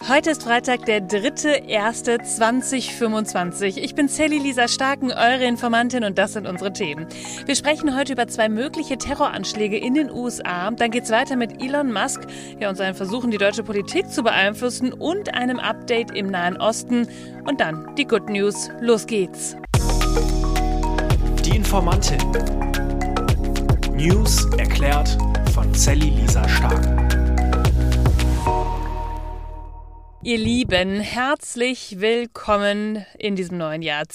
Heute ist Freitag, der 3.1.2025. Ich bin Sally Lisa Starken, eure Informantin, und das sind unsere Themen. Wir sprechen heute über 2 mögliche Terroranschläge in den USA. Dann geht's weiter mit Elon Musk und seinen Versuchen, die deutsche Politik zu beeinflussen, und einem Update im Nahen Osten. Und dann die Good News. Los geht's. Die Informantin. News erklärt von Sally Lisa Starken. Ihr Lieben, herzlich willkommen in diesem neuen Jahr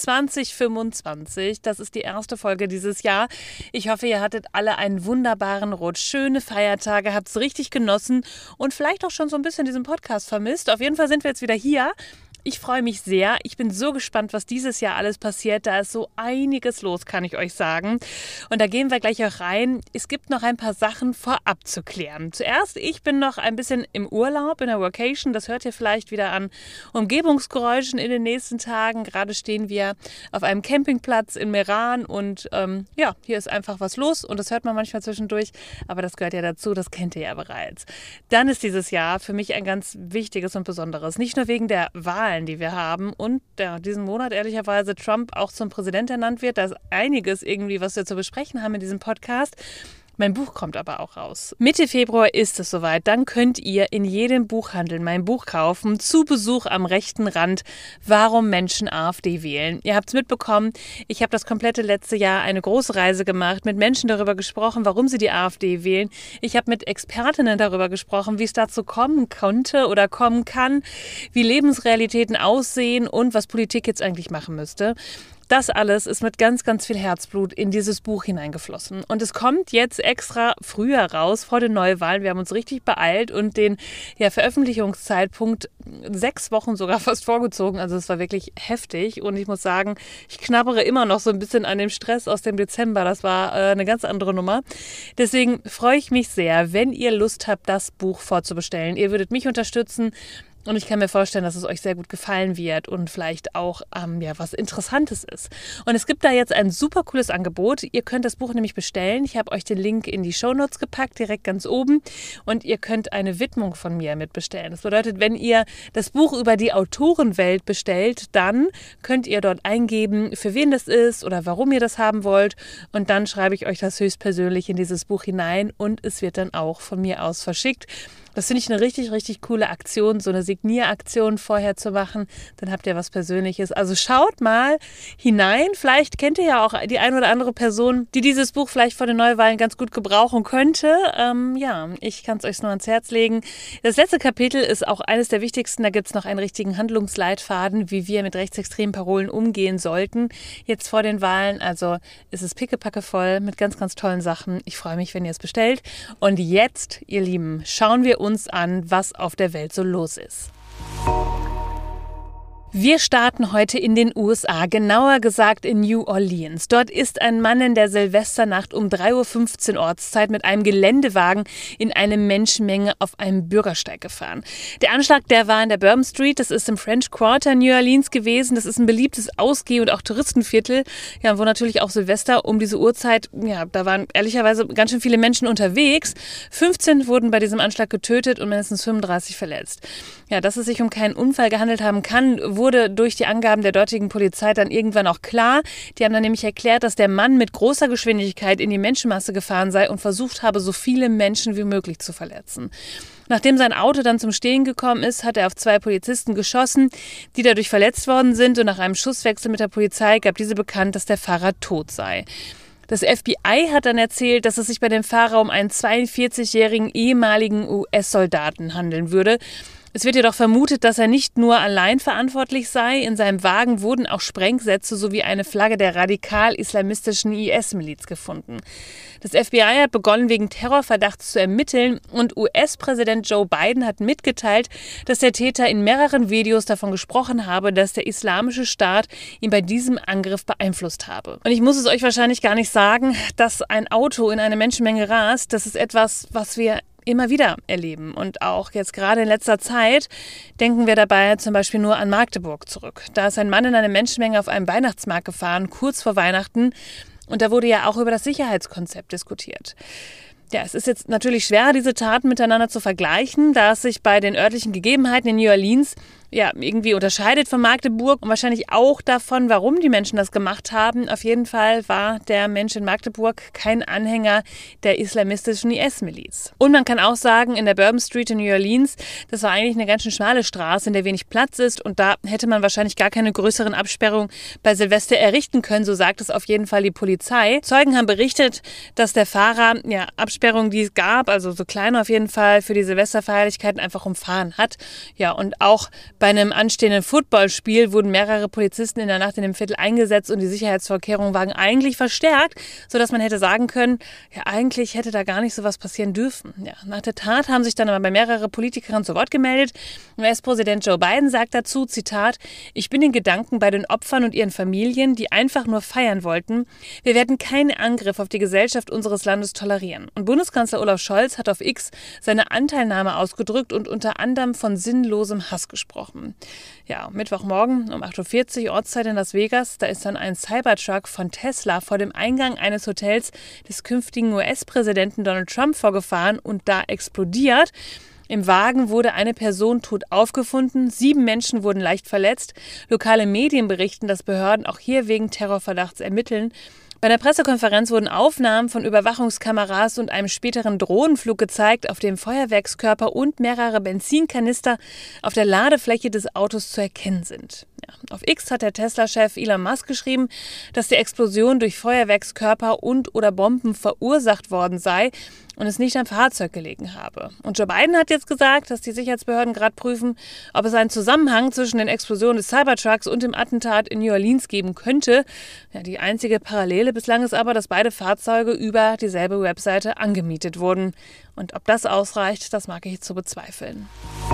2025. Das ist die erste Folge dieses Jahr. Ich hoffe, ihr hattet alle einen wunderbaren Rutsch, schöne Feiertage, habt es richtig genossen und vielleicht auch schon so ein bisschen diesen Podcast vermisst. Auf jeden Fall sind wir jetzt wieder hier. Ich freue mich sehr. Ich bin so gespannt, was dieses Jahr alles passiert. Da ist so einiges los, kann ich euch sagen. Und da gehen wir gleich auch rein. Es gibt noch ein paar Sachen vorab zu klären. Zuerst, ich bin noch ein bisschen im Urlaub, in der Workation. Das hört ihr vielleicht wieder an Umgebungsgeräuschen in den nächsten Tagen. Gerade stehen wir auf einem Campingplatz in Meran und hier ist einfach was los. Und das hört man manchmal zwischendurch. Aber das gehört ja dazu, das kennt ihr ja bereits. Dann ist dieses Jahr für mich ein ganz wichtiges und besonderes. Nicht nur wegen der Wahl, die wir haben und diesen Monat ehrlicherweise Trump auch zum Präsident ernannt wird. Da ist einiges irgendwie, was wir zu besprechen haben in diesem Podcast. Mein Buch kommt aber auch raus. Mitte Februar ist es soweit. Dann könnt ihr in jedem Buchhandel mein Buch kaufen. Zu Besuch am rechten Rand. Warum Menschen AfD wählen. Ihr habt es mitbekommen. Ich habe das komplette letzte Jahr eine große Reise gemacht, mit Menschen darüber gesprochen, warum sie die AfD wählen. Ich habe mit Expertinnen darüber gesprochen, wie es dazu kommen konnte oder kommen kann, wie Lebensrealitäten aussehen und was Politik jetzt eigentlich machen müsste. Das alles ist mit ganz, ganz viel Herzblut in dieses Buch hineingeflossen. Und es kommt jetzt extra früher raus, vor den Neuwahlen. Wir haben uns richtig beeilt und den Veröffentlichungszeitpunkt 6 Wochen sogar fast vorgezogen. Also es war wirklich heftig. Und ich muss sagen, ich knabbere immer noch so ein bisschen an dem Stress aus dem Dezember. Das war eine ganz andere Nummer. Deswegen freue ich mich sehr, wenn ihr Lust habt, das Buch vorzubestellen. Ihr würdet mich unterstützen. Und ich kann mir vorstellen, dass es euch sehr gut gefallen wird und vielleicht auch was Interessantes ist. Und es gibt da jetzt ein super cooles Angebot. Ihr könnt das Buch nämlich bestellen. Ich habe euch den Link in die Shownotes gepackt, direkt ganz oben. Und ihr könnt eine Widmung von mir mitbestellen. Das bedeutet, wenn ihr das Buch über die Autorenwelt bestellt, dann könnt ihr dort eingeben, für wen das ist oder warum ihr das haben wollt. Und dann schreibe ich euch das höchstpersönlich in dieses Buch hinein und es wird dann auch von mir aus verschickt. Das finde ich eine richtig, richtig coole Aktion, so eine Signieraktion vorher zu machen. Dann habt ihr was Persönliches. Also schaut mal hinein. Vielleicht kennt ihr ja auch die ein oder andere Person, die dieses Buch vielleicht vor den Neuwahlen ganz gut gebrauchen könnte. Ich kann es euch nur ans Herz legen. Das letzte Kapitel ist auch eines der wichtigsten. Da gibt es noch einen richtigen Handlungsleitfaden, wie wir mit rechtsextremen Parolen umgehen sollten. Jetzt vor den Wahlen. Also ist es pickepacke voll mit ganz, ganz tollen Sachen. Ich freue mich, wenn ihr es bestellt. Und jetzt, ihr Lieben, schauen wir uns an, was auf der Welt so los ist. Wir starten heute in den USA, genauer gesagt in New Orleans. Dort ist ein Mann in der Silvesternacht um 3:15 Uhr Ortszeit mit einem Geländewagen in eine Menschenmenge auf einem Bürgersteig gefahren. Der Anschlag, der war in der Bourbon Street, das ist im French Quarter New Orleans gewesen. Das ist ein beliebtes Ausgeh- und auch Touristenviertel, wo natürlich auch Silvester um diese Uhrzeit, da waren ehrlicherweise ganz schön viele Menschen unterwegs. 15 wurden bei diesem Anschlag getötet und mindestens 35 verletzt. Dass es sich um keinen Unfall gehandelt haben kann, wurde durch die Angaben der dortigen Polizei dann irgendwann auch klar. Die haben dann nämlich erklärt, dass der Mann mit großer Geschwindigkeit in die Menschenmasse gefahren sei und versucht habe, so viele Menschen wie möglich zu verletzen. Nachdem sein Auto dann zum Stehen gekommen ist, hat er auf 2 Polizisten geschossen, die dadurch verletzt worden sind. Und nach einem Schusswechsel mit der Polizei gab diese bekannt, dass der Fahrer tot sei. Das FBI hat dann erzählt, dass es sich bei dem Fahrer um einen 42-jährigen ehemaligen US-Soldaten handeln würde. Es wird jedoch vermutet, dass er nicht nur allein verantwortlich sei. In seinem Wagen wurden auch Sprengsätze sowie eine Flagge der radikal-islamistischen IS-Miliz gefunden. Das FBI hat begonnen, wegen Terrorverdachts zu ermitteln und US-Präsident Joe Biden hat mitgeteilt, dass der Täter in mehreren Videos davon gesprochen habe, dass der Islamische Staat ihn bei diesem Angriff beeinflusst habe. Und ich muss es euch wahrscheinlich gar nicht sagen, dass ein Auto in eine Menschenmenge rast, das ist etwas, was wir immer wieder erleben. Und auch jetzt gerade in letzter Zeit denken wir dabei zum Beispiel nur an Magdeburg zurück. Da ist ein Mann in eine Menschenmenge auf einem Weihnachtsmarkt gefahren, kurz vor Weihnachten. Und da wurde ja auch über das Sicherheitskonzept diskutiert. Ja, es ist jetzt natürlich schwer, diese Taten miteinander zu vergleichen, da es sich bei den örtlichen Gegebenheiten in New Orleans irgendwie unterscheidet von Magdeburg und wahrscheinlich auch davon, warum die Menschen das gemacht haben. Auf jeden Fall war der Mensch in Magdeburg kein Anhänger der islamistischen IS-Miliz. Und man kann auch sagen, in der Bourbon Street in New Orleans, das war eigentlich eine ganz schön schmale Straße, in der wenig Platz ist und da hätte man wahrscheinlich gar keine größeren Absperrungen bei Silvester errichten können, so sagt es auf jeden Fall die Polizei. Zeugen haben berichtet, dass der Fahrer Absperrungen, die es gab, also so kleine auf jeden Fall, für die Silvesterfeierlichkeiten einfach umfahren hat. Ja, und auch bei einem anstehenden Footballspiel wurden mehrere Polizisten in der Nacht in dem Viertel eingesetzt und die Sicherheitsvorkehrungen waren eigentlich verstärkt, sodass man hätte sagen können, eigentlich hätte da gar nicht so was passieren dürfen. Ja, nach der Tat haben sich dann aber bei mehreren Politikern zu Wort gemeldet. US-Präsident Joe Biden sagt dazu, Zitat, ich bin in Gedanken bei den Opfern und ihren Familien, die einfach nur feiern wollten. Wir werden keinen Angriff auf die Gesellschaft unseres Landes tolerieren. Und Bundeskanzler Olaf Scholz hat auf X seine Anteilnahme ausgedrückt und unter anderem von sinnlosem Hass gesprochen. Ja, Mittwochmorgen um 8:40 Uhr Ortszeit in Las Vegas, da ist dann ein Cybertruck von Tesla vor dem Eingang eines Hotels des künftigen US-Präsidenten Donald Trump vorgefahren und da explodiert. Im Wagen wurde eine Person tot aufgefunden, 7 Menschen wurden leicht verletzt. Lokale Medien berichten, dass Behörden auch hier wegen Terrorverdachts ermitteln. Bei der Pressekonferenz wurden Aufnahmen von Überwachungskameras und einem späteren Drohnenflug gezeigt, auf dem Feuerwerkskörper und mehrere Benzinkanister auf der Ladefläche des Autos zu erkennen sind. Ja, auf X hat der Tesla-Chef Elon Musk geschrieben, dass die Explosion durch Feuerwerkskörper und/oder Bomben verursacht worden sei und es nicht am Fahrzeug gelegen habe. Und Joe Biden hat jetzt gesagt, dass die Sicherheitsbehörden gerade prüfen, ob es einen Zusammenhang zwischen den Explosionen des Cybertrucks und dem Attentat in New Orleans geben könnte. Ja, die einzige Parallele bislang ist aber, dass beide Fahrzeuge über dieselbe Webseite angemietet wurden. Und ob das ausreicht, das mag ich zu bezweifeln.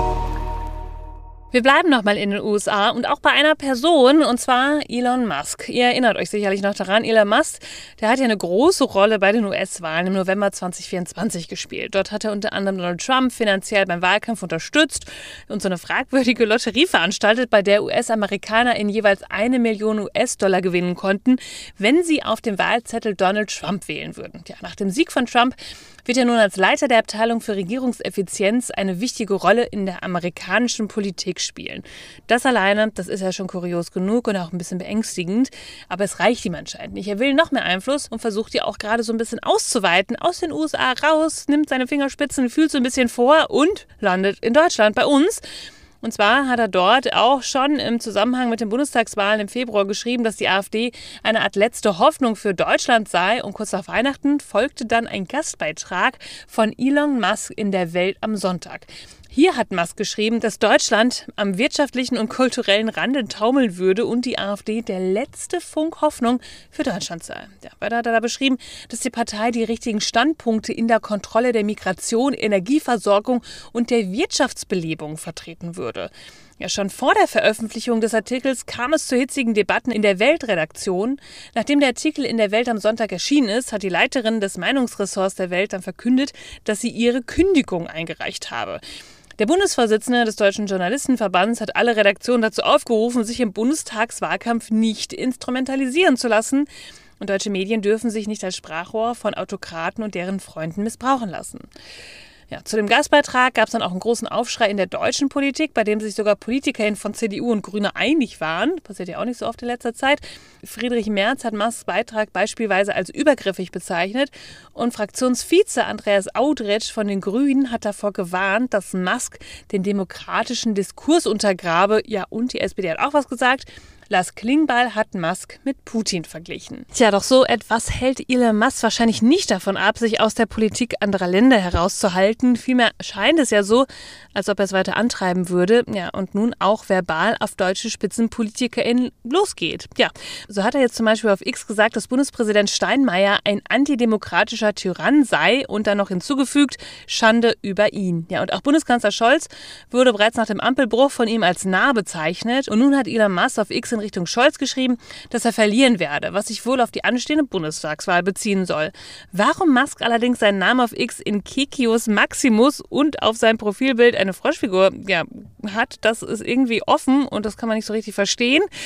Wir bleiben nochmal in den USA und auch bei einer Person, und zwar Elon Musk. Ihr erinnert euch sicherlich noch daran, Elon Musk, der hat ja eine große Rolle bei den US-Wahlen im November 2024 gespielt. Dort hat er unter anderem Donald Trump finanziell beim Wahlkampf unterstützt und so eine fragwürdige Lotterie veranstaltet, bei der US-Amerikaner in jeweils 1 Million US-Dollar gewinnen konnten, wenn sie auf dem Wahlzettel Donald Trump wählen würden. Ja, nach dem Sieg von Trump wird er nun als Leiter der Abteilung für Regierungseffizienz eine wichtige Rolle in der amerikanischen Politik spielen. Das alleine, das ist ja schon kurios genug und auch ein bisschen beängstigend, aber es reicht ihm anscheinend nicht. Er will noch mehr Einfluss und versucht ja auch gerade so ein bisschen auszuweiten, aus den USA raus, nimmt seine Fingerspitzen, fühlt so ein bisschen vor und landet in Deutschland bei uns. Und zwar hat er dort auch schon im Zusammenhang mit den Bundestagswahlen im Februar geschrieben, dass die AfD eine Art letzte Hoffnung für Deutschland sei. Und kurz nach Weihnachten folgte dann ein Gastbeitrag von Elon Musk in der Welt am Sonntag. Hier hat Musk geschrieben, dass Deutschland am wirtschaftlichen und kulturellen Rande taumeln würde und die AfD der letzte Funke Hoffnung für Deutschland sei. Ja, weiter hat er da beschrieben, dass die Partei die richtigen Standpunkte in der Kontrolle der Migration, Energieversorgung und der Wirtschaftsbelebung vertreten würde. Ja, schon vor der Veröffentlichung des Artikels kam es zu hitzigen Debatten in der Weltredaktion. Nachdem der Artikel in der Welt am Sonntag erschienen ist, hat die Leiterin des Meinungsressorts der Welt dann verkündet, dass sie ihre Kündigung eingereicht habe. Der Bundesvorsitzende des Deutschen Journalistenverbands hat alle Redaktionen dazu aufgerufen, sich im Bundestagswahlkampf nicht instrumentalisieren zu lassen. Und deutsche Medien dürfen sich nicht als Sprachrohr von Autokraten und deren Freunden missbrauchen lassen. Ja, zu dem Gastbeitrag gab es dann auch einen großen Aufschrei in der deutschen Politik, bei dem sich sogar PolitikerInnen von CDU und Grüne einig waren. Passiert ja auch nicht so oft in letzter Zeit. Friedrich Merz hat Musks Beitrag beispielsweise als übergriffig bezeichnet und Fraktionsvize Andreas Audretsch von den Grünen hat davor gewarnt, dass Musk den demokratischen Diskurs untergrabe. Ja, und die SPD hat auch was gesagt. Lars Klingbeil hat Musk mit Putin verglichen. Tja, doch so etwas hält Elon Musk wahrscheinlich nicht davon ab, sich aus der Politik anderer Länder herauszuhalten. Vielmehr scheint es ja so, als ob er es weiter antreiben würde. Ja, und nun auch verbal auf deutsche SpitzenpolitikerInnen losgeht. Ja, so hat er jetzt zum Beispiel auf X gesagt, dass Bundespräsident Steinmeier ein antidemokratischer Tyrann sei und dann noch hinzugefügt, Schande über ihn. Ja, und auch Bundeskanzler Scholz wurde bereits nach dem Ampelbruch von ihm als nah bezeichnet. Und nun hat Elon Musk auf X in Richtung Scholz geschrieben, dass er verlieren werde, was sich wohl auf die anstehende Bundestagswahl beziehen soll. Warum Musk allerdings seinen Namen auf X in Kekios Maximus und auf seinem Profilbild eine Froschfigur hat, das ist irgendwie offen und das kann man nicht so richtig verstehen.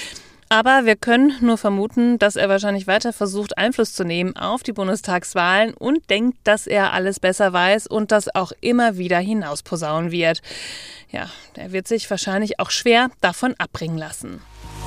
Aber wir können nur vermuten, dass er wahrscheinlich weiter versucht, Einfluss zu nehmen auf die Bundestagswahlen und denkt, dass er alles besser weiß und das auch immer wieder hinausposaunen wird. Ja, er wird sich wahrscheinlich auch schwer davon abbringen lassen.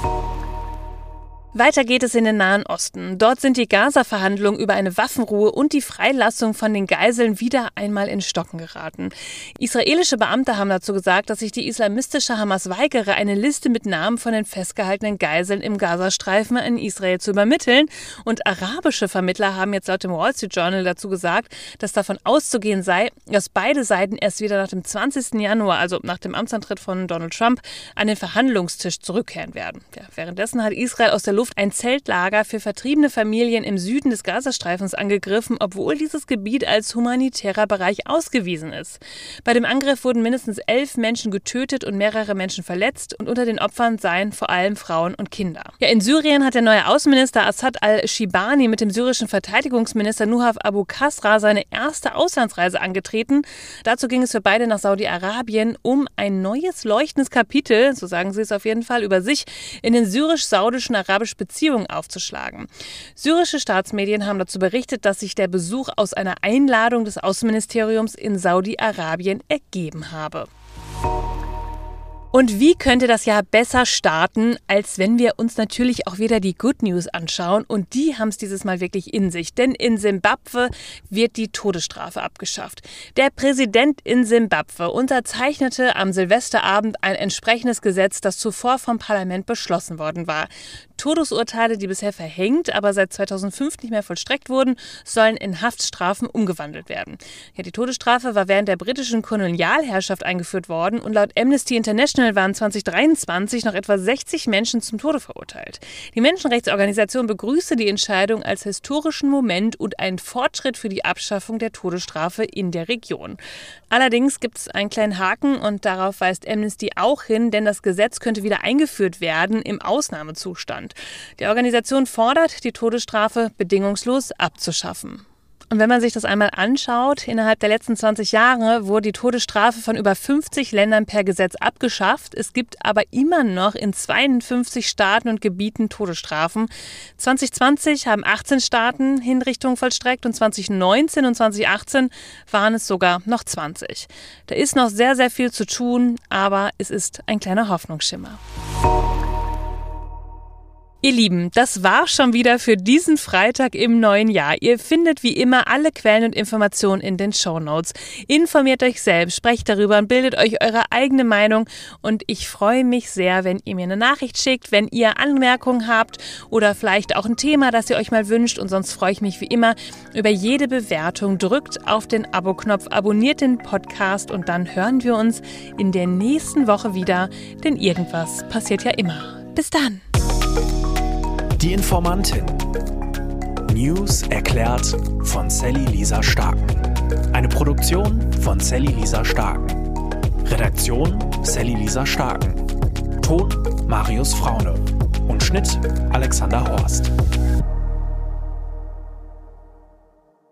Weiter geht es in den Nahen Osten. Dort sind die Gaza-Verhandlungen über eine Waffenruhe und die Freilassung von den Geiseln wieder einmal in Stocken geraten. Israelische Beamte haben dazu gesagt, dass sich die islamistische Hamas weigere, eine Liste mit Namen von den festgehaltenen Geiseln im Gazastreifen an Israel zu übermitteln. Und arabische Vermittler haben jetzt laut dem Wall Street Journal dazu gesagt, dass davon auszugehen sei, dass beide Seiten erst wieder nach dem 20. Januar, also nach dem Amtsantritt von Donald Trump, an den Verhandlungstisch zurückkehren werden. Ja, währenddessen hat Israel aus der Luft ein Zeltlager für vertriebene Familien im Süden des Gazastreifens angegriffen, obwohl dieses Gebiet als humanitärer Bereich ausgewiesen ist. Bei dem Angriff wurden mindestens 11 Menschen getötet und mehrere Menschen verletzt und unter den Opfern seien vor allem Frauen und Kinder. Ja, in Syrien hat der neue Außenminister Assad al-Shibani mit dem syrischen Verteidigungsminister Nuhaf Abu Qasra seine erste Auslandsreise angetreten. Dazu ging es für beide nach Saudi-Arabien, um ein neues leuchtendes Kapitel, so sagen sie es auf jeden Fall, über sich in den syrisch-saudischen arabischen Beziehungen aufzuschlagen. Syrische Staatsmedien haben dazu berichtet, dass sich der Besuch aus einer Einladung des Außenministeriums in Saudi-Arabien ergeben habe. Und wie könnte das Jahr besser starten, als wenn wir uns natürlich auch wieder die Good News anschauen? Und die haben es dieses Mal wirklich in sich. Denn in Simbabwe wird die Todesstrafe abgeschafft. Der Präsident in Simbabwe unterzeichnete am Silvesterabend ein entsprechendes Gesetz, das zuvor vom Parlament beschlossen worden war. Todesurteile, die bisher verhängt, aber seit 2005 nicht mehr vollstreckt wurden, sollen in Haftstrafen umgewandelt werden. Ja, die Todesstrafe war während der britischen Kolonialherrschaft eingeführt worden und laut Amnesty International waren 2023 noch etwa 60 Menschen zum Tode verurteilt. Die Menschenrechtsorganisation begrüßte die Entscheidung als historischen Moment und einen Fortschritt für die Abschaffung der Todesstrafe in der Region. Allerdings gibt es einen kleinen Haken und darauf weist Amnesty auch hin, denn das Gesetz könnte wieder eingeführt werden im Ausnahmezustand. Die Organisation fordert, die Todesstrafe bedingungslos abzuschaffen. Und wenn man sich das einmal anschaut, innerhalb der letzten 20 Jahre wurde die Todesstrafe von über 50 Ländern per Gesetz abgeschafft. Es gibt aber immer noch in 52 Staaten und Gebieten Todesstrafen. 2020 haben 18 Staaten Hinrichtungen vollstreckt und 2019 und 2018 waren es sogar noch 20. Da ist noch sehr, sehr viel zu tun, aber es ist ein kleiner Hoffnungsschimmer. Ihr Lieben, das war schon wieder für diesen Freitag im neuen Jahr. Ihr findet wie immer alle Quellen und Informationen in den Shownotes. Informiert euch selbst, sprecht darüber und bildet euch eure eigene Meinung. Und ich freue mich sehr, wenn ihr mir eine Nachricht schickt, wenn ihr Anmerkungen habt oder vielleicht auch ein Thema, das ihr euch mal wünscht. Und sonst freue ich mich wie immer über jede Bewertung. Drückt auf den Abo-Knopf, abonniert den Podcast und dann hören wir uns in der nächsten Woche wieder. Denn irgendwas passiert ja immer. Bis dann! Die Informantin. News erklärt von Sally Lisa Starken. Eine Produktion von Sally Lisa Starken. Redaktion Sally Lisa Starken. Ton Marius Fraune. Und Schnitt Alexander Horst.